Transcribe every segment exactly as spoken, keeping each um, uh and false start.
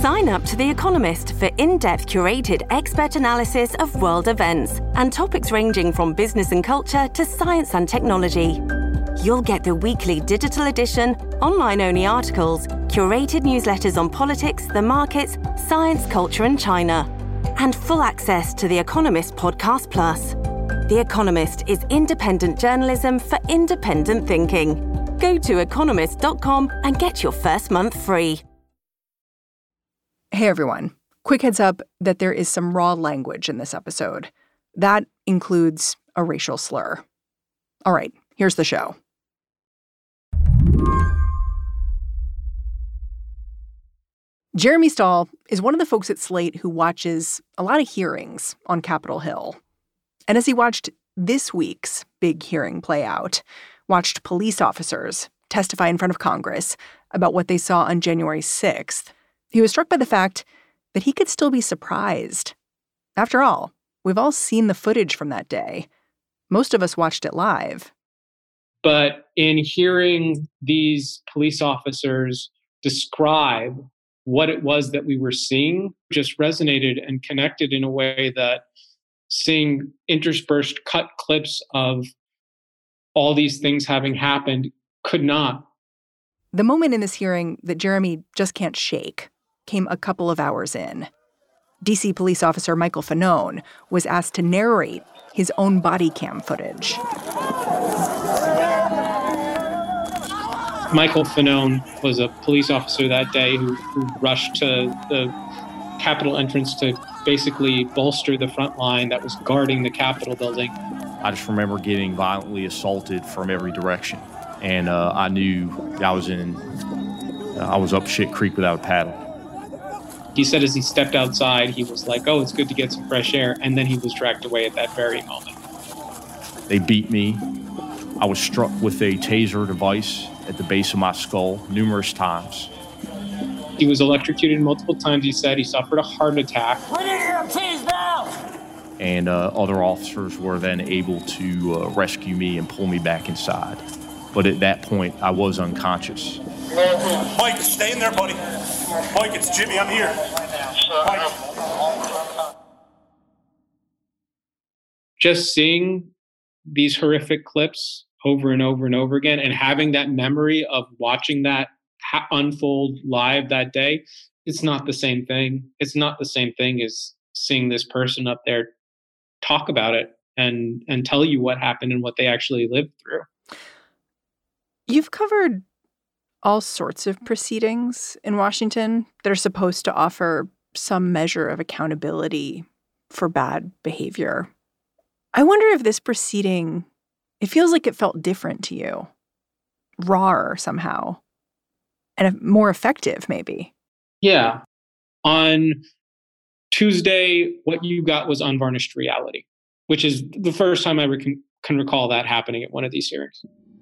Sign up to The Economist for in-depth curated expert analysis of world events and topics ranging from business and culture to science and technology. You'll get the weekly digital edition, online-only articles, curated newsletters on politics, the markets, science, culture, and China, and full access to The Economist Podcast Plus. The Economist is independent journalism for independent thinking. Go to economist dot com and get your first month free. Hey, everyone. Quick heads up that there is some raw language in this episode. That includes a racial slur. All right, here's the show. Jeremy Stahl is one of the folks at Slate who watches a lot of hearings on Capitol Hill. And as he watched this week's big hearing play out, watched police officers testify in front of Congress about what they saw on January sixth, he was struck by the fact that he could still be surprised. After all, we've all seen the footage from that day. Most of us watched it live. But in hearing these police officers describe what it was that we were seeing, just resonated and connected in a way that seeing interspersed cut clips of all these things having happened could not. The moment in this hearing that Jeremy just can't shake came a couple of hours in. D C police officer Michael Fanone was asked to narrate his own body cam footage. Michael Fanone was a police officer that day who, who rushed to the Capitol entrance to basically bolster the front line that was guarding the Capitol building. I just remember getting violently assaulted from every direction. And uh, I knew I was in, uh, I was up shit creek without a paddle. He said as he stepped outside, he was like, oh, it's good to get some fresh air. And then he was dragged away at that very moment. They beat me. I was struck with a taser device at the base of my skull numerous times. He was electrocuted multiple times, he said. He suffered a heart attack. We need E M Ts now! And uh, other officers were then able to uh, rescue me and pull me back inside. But at that point, I was unconscious. Mike, stay in there, buddy. Mike, it's Jimmy. I'm here. Mike. Just seeing these horrific clips over and over and over again and having that memory of watching that ha- unfold live that day, it's not the same thing. It's not the same thing as seeing this person up there talk about it and, and tell you what happened and what they actually lived through. You've covered all sorts of proceedings in Washington that are supposed to offer some measure of accountability for bad behavior. I wonder if this proceeding, it feels like it felt different to you, rawer somehow, and more effective maybe. Yeah. On Tuesday, what you got was unvarnished reality, which is the first time I can, can recall that happening at one of these hearings.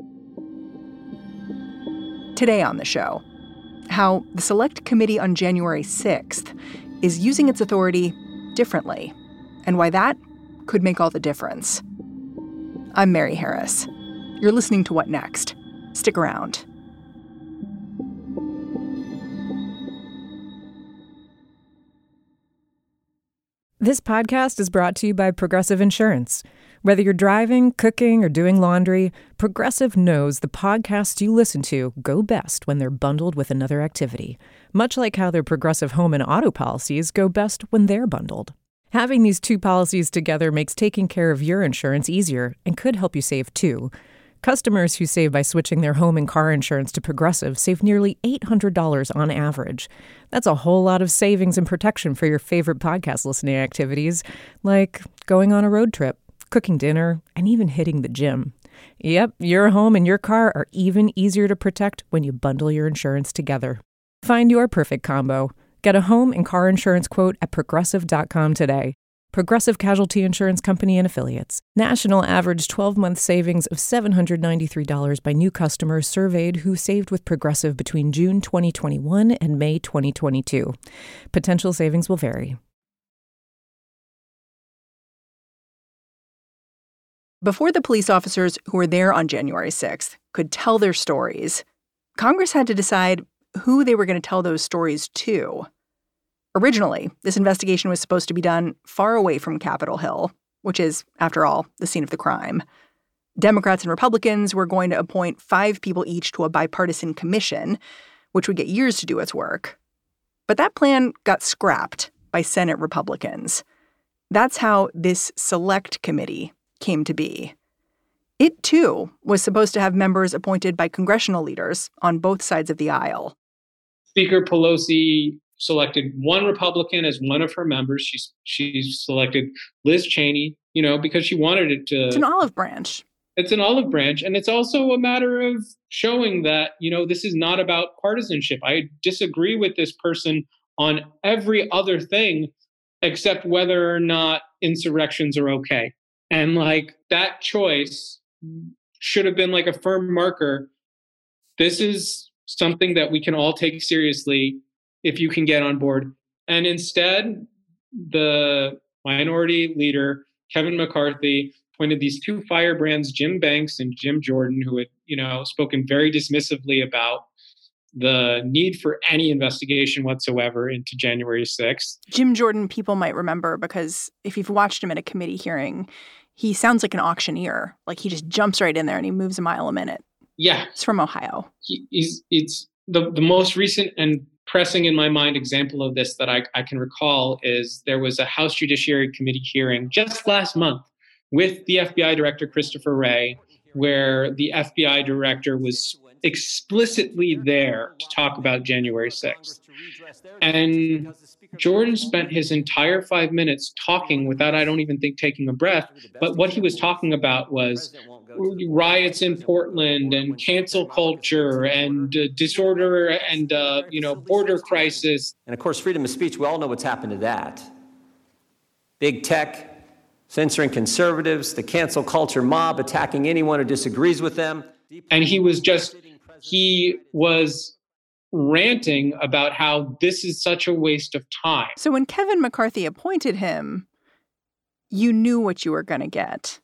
Today on the show, how the Select Committee on January sixth is using its authority differently, and why that could make all the difference. I'm Mary Harris. You're listening to What Next? Stick around. This podcast is brought to you by Progressive Insurance. Whether you're driving, cooking, or doing laundry, Progressive knows the podcasts you listen to go best when they're bundled with another activity, much like how their Progressive home and auto policies go best when they're bundled. Having these two policies together makes taking care of your insurance easier and could help you save too. Customers who save by switching their home and car insurance to Progressive save nearly eight hundred dollars on average. That's a whole lot of savings and protection for your favorite podcast listening activities, like going on a road trip, cooking dinner, and even hitting the gym. Yep, your home and your car are even easier to protect when you bundle your insurance together. Find your perfect combo. Get a home and car insurance quote at progressive dot com today. Progressive Casualty Insurance Company and Affiliates. National average twelve-month savings of seven hundred ninety-three dollars by new customers surveyed who saved with Progressive between June twenty twenty-one and May twenty twenty-two. Potential savings will vary. Before the police officers who were there on January sixth could tell their stories, Congress had to decide who they were going to tell those stories to. Originally, this investigation was supposed to be done far away from Capitol Hill, which is, after all, the scene of the crime. Democrats and Republicans were going to appoint five people each to a bipartisan commission, which would get years to do its work. But that plan got scrapped by Senate Republicans. That's how this select committee came to be. It, too, was supposed to have members appointed by congressional leaders on both sides of the aisle. Speaker Pelosi selected one Republican as one of her members. She, she selected Liz Cheney, you know, because she wanted it to... It's an olive branch. It's an olive branch. And it's also a matter of showing that, you know, this is not about partisanship. I disagree with this person on every other thing except whether or not insurrections are okay. And like that choice should have been like a firm marker. This is something that we can all take seriously if you can get on board. And instead, the minority leader, Kevin McCarthy, appointed these two firebrands, Jim Banks and Jim Jordan, who had, you know, spoken very dismissively about the need for any investigation whatsoever into January sixth. Jim Jordan, people might remember because if you've watched him at a committee hearing, he sounds like an auctioneer. Like he just jumps right in there and he moves a mile a minute. Yeah. He's from Ohio. He, he's, it's the, the most recent and pressing in my mind example of this that I, I can recall is there was a House Judiciary Committee hearing just last month with the F B I Director Christopher Wray, where the F B I Director was explicitly there to talk about January sixth. And Jordan spent his entire five minutes talking without, I don't even think, taking a breath. But what he was talking about was riots in Portland and cancel culture and uh, disorder and, uh, you know, border crisis. And of course, freedom of speech, we all know what's happened to that. Big tech censoring conservatives, the cancel culture mob attacking anyone who disagrees with them. And he was just, he was ranting about how this is such a waste of time. So when Kevin McCarthy appointed him, you knew what you were going to get.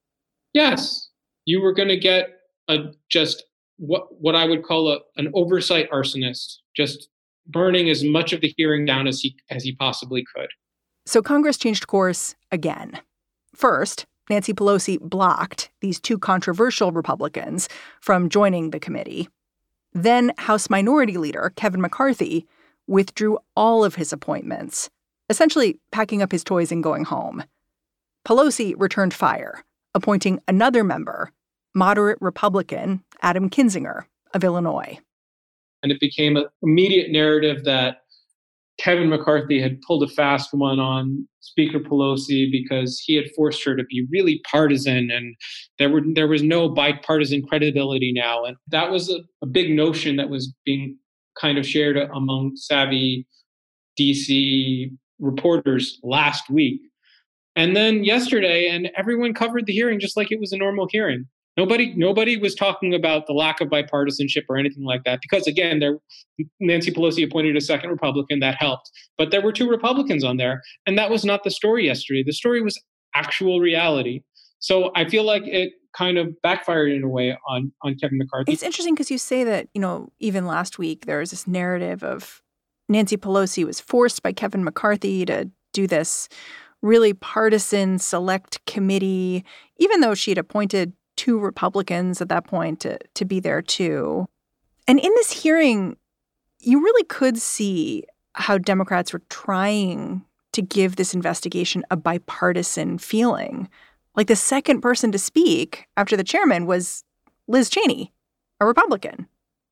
Yes, you were going to get a just what what I would call a, an oversight arsonist, just burning as much of the hearing down as he as he possibly could. So Congress changed course again. First, Nancy Pelosi blocked these two controversial Republicans from joining the committee. Then House Minority Leader Kevin McCarthy withdrew all of his appointments, essentially packing up his toys and going home. Pelosi returned fire, appointing another member, moderate Republican Adam Kinzinger of Illinois. And it became an immediate narrative that Kevin McCarthy had pulled a fast one on Speaker Pelosi because he had forced her to be really partisan, and there were there was no bipartisan credibility now. And that was a, a big notion that was being kind of shared among savvy D C reporters last week. And then yesterday, and everyone covered the hearing just like it was a normal hearing. Nobody, nobody was talking about the lack of bipartisanship or anything like that, because again, there, Nancy Pelosi appointed a second Republican that helped, but there were two Republicans on there, and that was not the story yesterday. The story was actual reality. So I feel like it kind of backfired in a way on on Kevin McCarthy. It's interesting because you say that, you know, even last week there was this narrative of Nancy Pelosi was forced by Kevin McCarthy to do this really partisan select committee, even though she had appointed two Republicans at that point to, to be there, too. And in this hearing, you really could see how Democrats were trying to give this investigation a bipartisan feeling. Like the second person to speak after the chairman was Liz Cheney, a Republican.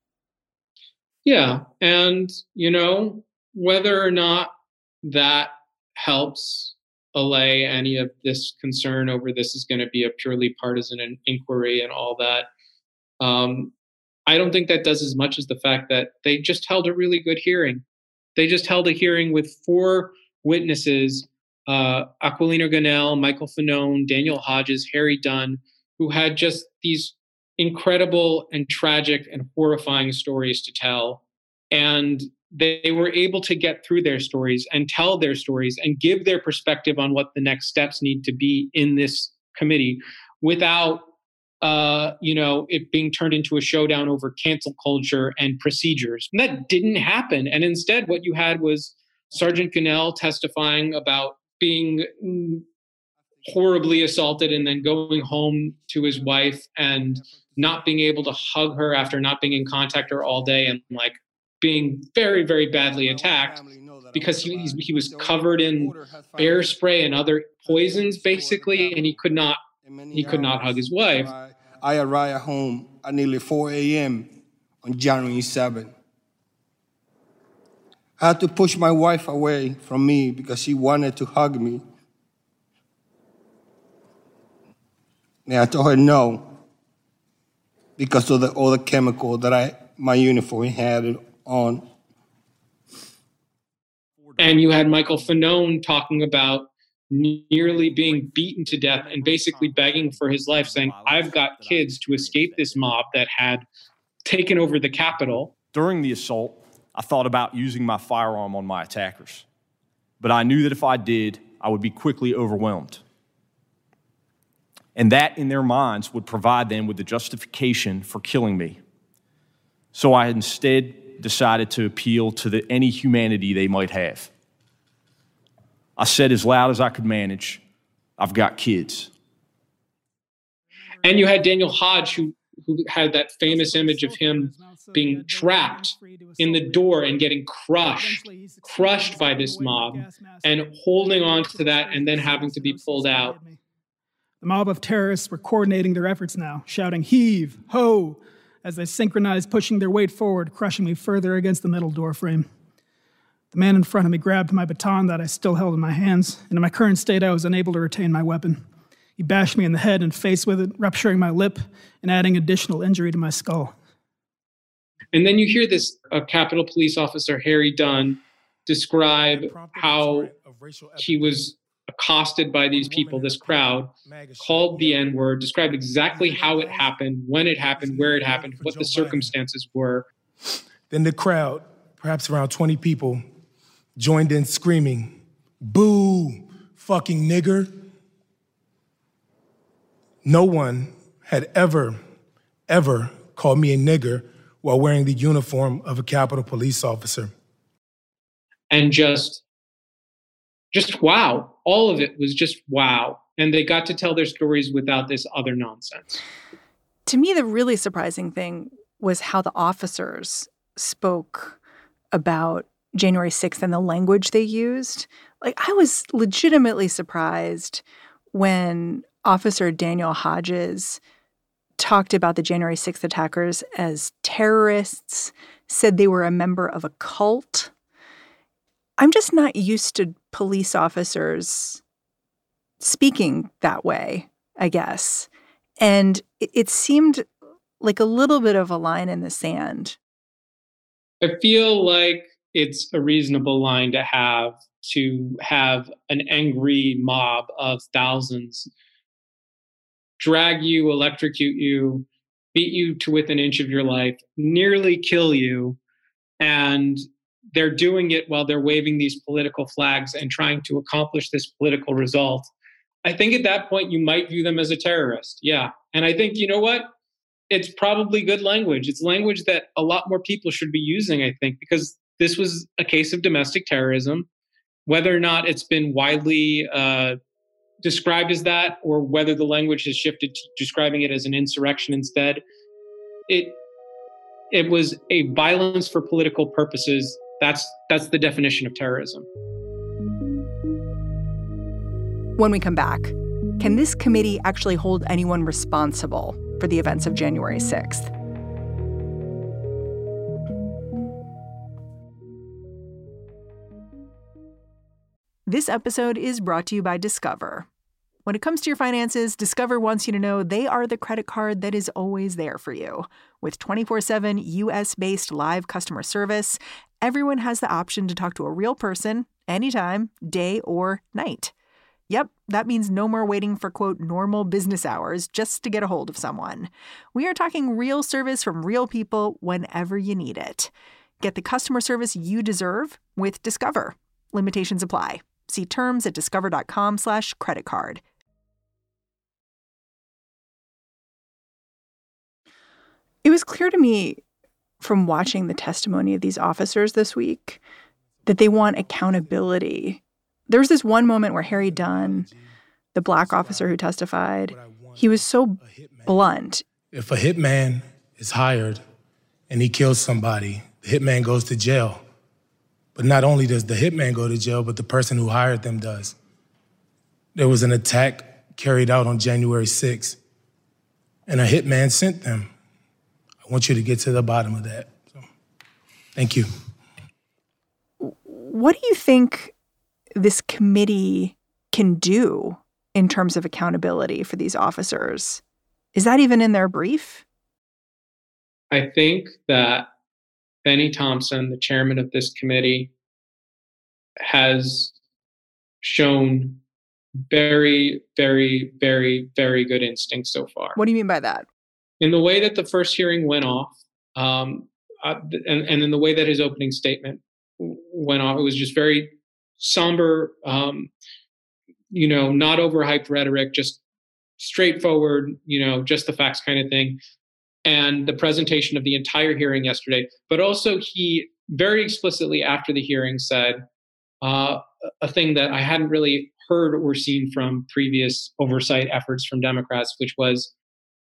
Yeah. And, you know, whether or not that helps allay any of this concern over this is going to be a purely partisan inquiry and all that. Um, I don't think that does as much as the fact that they just held a really good hearing. They just held a hearing with four witnesses, uh, Aquilino Gonell, Michael Fanone, Daniel Hodges, Harry Dunn, who had just these incredible and tragic and horrifying stories to tell. And they were able to get through their stories and tell their stories and give their perspective on what the next steps need to be in this committee without, uh, you know, it being turned into a showdown over cancel culture and procedures. And that didn't happen. And instead, what you had was Sergeant Gunnell testifying about being horribly assaulted and then going home to his wife and not being able to hug her after not being in contact with her all day and like being very, very badly attacked because he, he was covered in bear spray and other poisons basically, and he could not he could not hug his wife. I arrived home at nearly four a.m. on January seventh. I had to push my wife away from me because she wanted to hug me. And I told her no because of the other chemical that I my uniform had on. And you had Michael Fanone talking about nearly being beaten to death and basically begging for his life, saying, I've got kids to escape this mob that had taken over the Capitol. During the assault, I thought about using my firearm on my attackers, but I knew that if I did, I would be quickly overwhelmed. And that, in their minds, would provide them with the justification for killing me. So I instead decided to appeal to the, any humanity they might have. I said as loud as I could manage, I've got kids. And you had Daniel Hodge, who, who had that famous image of him being trapped in the door and getting crushed, crushed by this mob, and holding on to that and then having to be pulled out. The mob of terrorists were coordinating their efforts now, shouting, heave, ho, as they synchronized, pushing their weight forward, crushing me further against the metal door frame. The man in front of me grabbed my baton that I still held in my hands, and in my current state, I was unable to retain my weapon. He bashed me in the head and face with it, rupturing my lip and adding additional injury to my skull. And then you hear this uh, Capitol Police Officer, Harry Dunn, describe how he was accosted by these people, this crowd, called the N-word, described exactly how it happened, when it happened, where it happened, what the circumstances were. Then the crowd, perhaps around twenty people, joined in screaming, boo, fucking nigger. No one had ever, ever called me a nigger while wearing the uniform of a Capitol Police officer. And just, just wow. All of it was just wow. And they got to tell their stories without this other nonsense. To me, the really surprising thing was how the officers spoke about January sixth and the language they used. Like, I was legitimately surprised when Officer Daniel Hodges talked about the January sixth attackers as terrorists, said they were a member of a cult. I'm just not used to police officers speaking that way, I guess. And it, it seemed like a little bit of a line in the sand. I feel like it's a reasonable line to have, to have an angry mob of thousands drag you, electrocute you, beat you to within an inch of your life, nearly kill you, and they're doing it while they're waving these political flags and trying to accomplish this political result. I think at that point you might view them as a terrorist. Yeah. And I think, you know what? It's probably good language. It's language that a lot more people should be using, I think, because this was a case of domestic terrorism. Whether or not it's been widely uh, described as that, or whether the language has shifted to describing it as an insurrection instead, it it was a violence for political purposes. That's that's the definition of terrorism. When we come back, can this committee actually hold anyone responsible for the events of January sixth? This episode is brought to you by Discover. When it comes to your finances, Discover wants you to know they are the credit card that is always there for you. With twenty-four seven U S-based live customer service, everyone has the option to talk to a real person anytime, day or night. Yep, that means no more waiting for, quote, normal business hours just to get a hold of someone. We are talking real service from real people whenever you need it. Get the customer service you deserve with Discover. Limitations apply. See terms at discover.com slash credit card. It was clear to me from watching the testimony of these officers this week that they want accountability. There was this one moment where Harry Dunn, the black officer who testified, he was so blunt. If a hitman is hired and he kills somebody, the hitman goes to jail. But not only does the hitman go to jail, but the person who hired them does. There was an attack carried out on January sixth, and a hitman sent them. I want you to get to the bottom of that. So, thank you. What do you think this committee can do in terms of accountability for these officers? Is that even in their brief? I think that Benny Thompson, the chairman of this committee, has shown very, very, very, very good instincts so far. What do you mean by that? In the way that the first hearing went off, um, uh, and, and in the way that his opening statement went off, it was just very somber, um, you know, not overhyped rhetoric, just straightforward, you know, just the facts kind of thing. And the presentation of the entire hearing yesterday. But also he very explicitly after the hearing said uh, a thing that I hadn't really heard or seen from previous oversight efforts from Democrats, which was,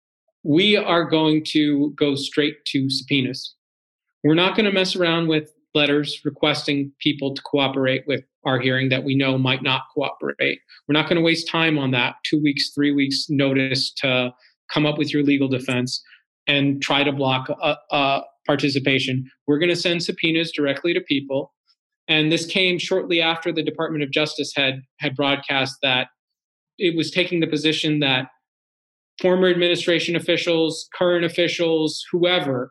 we are going to go straight to subpoenas. We're not going to mess around with letters requesting people to cooperate with our hearing that we know might not cooperate. We're not going to waste time on that, two weeks, three weeks notice to come up with your legal defense and try to block uh, uh, participation. We're going to send subpoenas directly to people. And this came shortly after the Department of Justice had had broadcast that it was taking the position that former administration officials, current officials, whoever,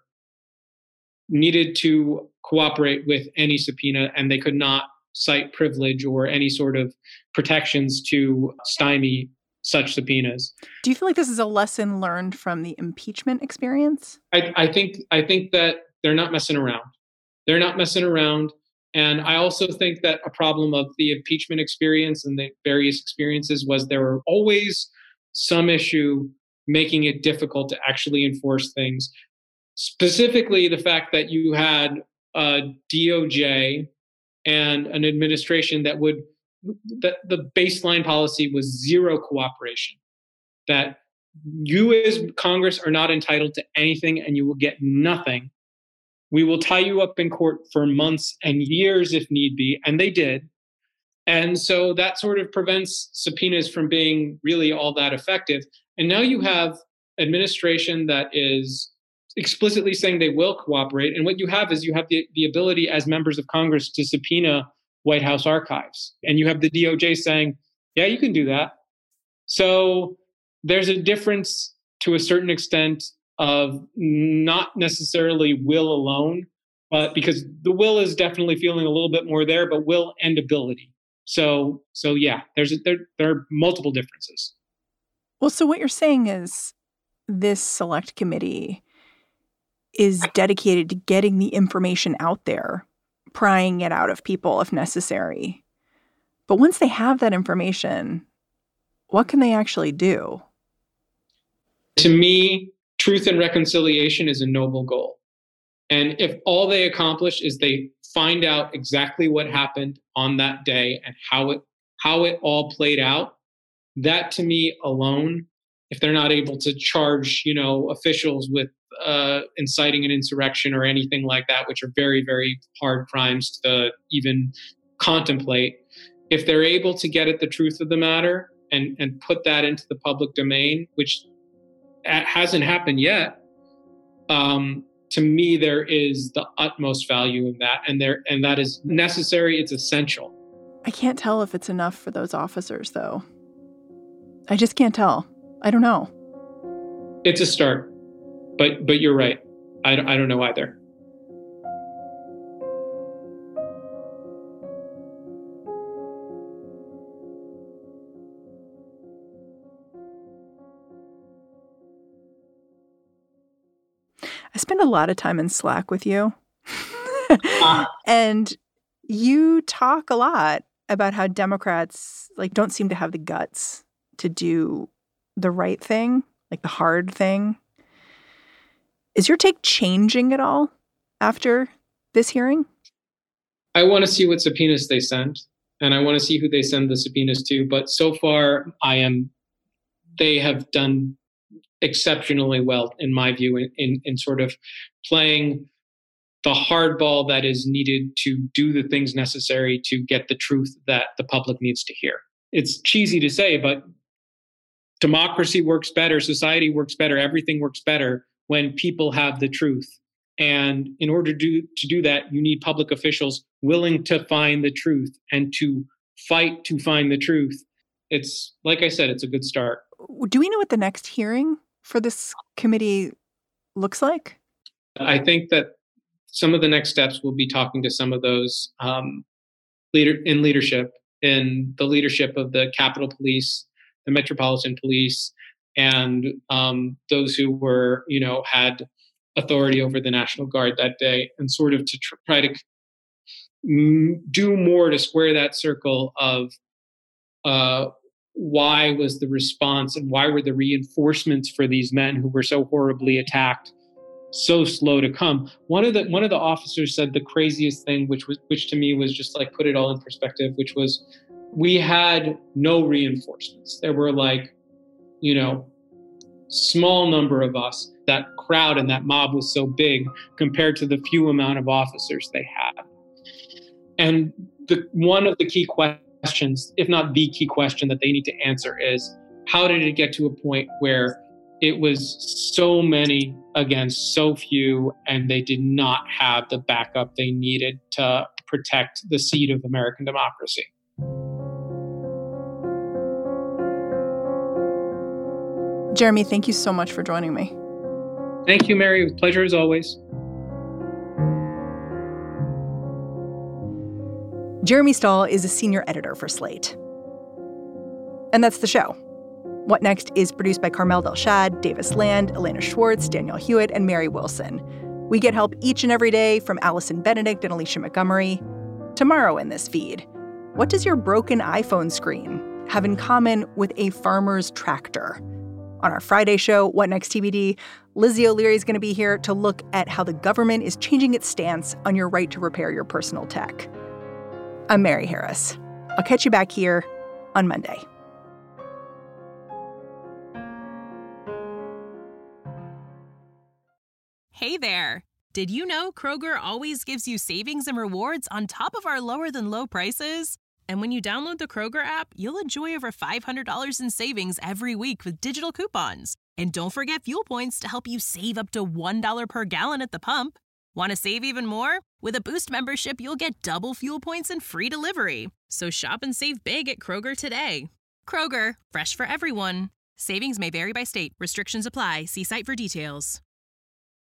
needed to cooperate with any subpoena, and they could not cite privilege or any sort of protections to stymie such subpoenas. Do you feel like this is a lesson learned from the impeachment experience? I, I think I think that they're not messing around. They're not messing around. And I also think that a problem of the impeachment experience and the various experiences was there were always some issue making it difficult to actually enforce things. Specifically, the fact that you had a D O J and an administration that would that the baseline policy was zero cooperation, that you as Congress are not entitled to anything and you will get nothing. We will tie you up in court for months and years if need be, and they did. And so that sort of prevents subpoenas from being really all that effective. And now you have administration that is explicitly saying they will cooperate. And what you have is you have the, the ability as members of Congress to subpoena White House archives. And you have the D O J saying, yeah, you can do that. So there's a difference to a certain extent of not necessarily will alone, but because the will is definitely feeling a little bit more there, but will and ability. So, so yeah, there's a, there, there are multiple differences. Well, so what you're saying is this select committee is dedicated to getting the information out there, prying it out of people if necessary. But once they have that information, what can they actually do? To me, truth and reconciliation is a noble goal. And if all they accomplish is they find out exactly what happened on that day and how it how it all played out, that to me alone, if they're not able to charge, you know, officials with uh, inciting an insurrection or anything like that, which are very, very hard crimes to even contemplate, if they're able to get at the truth of the matter and, and put that into the public domain, which hasn't happened yet, um, to me, there is the utmost value in that. And there, and that is necessary. It's essential. I can't tell if it's enough for those officers, though. I just can't tell. I don't know. It's a start, but but you're right. I, I don't know either. I spend a lot of time in Slack with you. ah. And you talk a lot about how Democrats like don't seem to have the guts to do the right thing, like the hard thing. Is your take changing at all after this hearing? I want to see what subpoenas they send, and I want to see who they send the subpoenas to. But so far, I am, they have done exceptionally well, in my view, in, in, in sort of playing the hardball that is needed to do the things necessary to get the truth that the public needs to hear. It's cheesy to say, but democracy works better, society works better, everything works better when people have the truth. And in order to do, to do that, you need public officials willing to find the truth and to fight to find the truth. It's, like I said, it's a good start. Do we know what the next hearing for this committee looks like? I think that some of the next steps will be talking to some of those um, leader in leadership, in the leadership of the Capitol Police, the Metropolitan Police, and um, those who were, you know, had authority over the National Guard that day, and sort of to tr- try to mm, do more to square that circle of uh, why was the response and why were the reinforcements for these men who were so horribly attacked so slow to come. One of the one of the officers said the craziest thing, which was which to me was just like put it all in perspective, which was we had no reinforcements. There were like, you know, small number of us. That crowd and that mob was so big compared to the few amount of officers they had. And the one of the key questions, if not the key question that they need to answer is, how did it get to a point where it was so many against so few, and they did not have the backup they needed to protect the seat of American democracy? Jeremy, thank you so much for joining me. Thank you, Mary. It was a pleasure as always. Jeremy Stahl is a senior editor for Slate. And that's the show. What Next is produced by Carmel Delshad, Davis Land, Elena Schwartz, Danielle Hewitt, and Mary Wilson. We get help each and every day from Allison Benedict and Alicia Montgomery. Tomorrow in this feed, what does your broken iPhone screen have in common with a farmer's tractor? On our Friday show, What Next T B D, Lizzie O'Leary is going to be here to look at how the government is changing its stance on your right to repair your personal tech. I'm Mary Harris. I'll catch you back here on Monday. Hey there. Did you know Kroger always gives you savings and rewards on top of our lower than low prices? And when you download the Kroger app, you'll enjoy over five hundred dollars in savings every week with digital coupons. And don't forget fuel points to help you save up to one dollar per gallon at the pump. Want to save even more? With a Boost membership, you'll get double fuel points and free delivery. So shop and save big at Kroger today. Kroger, fresh for everyone. Savings may vary by state. Restrictions apply. See site for details.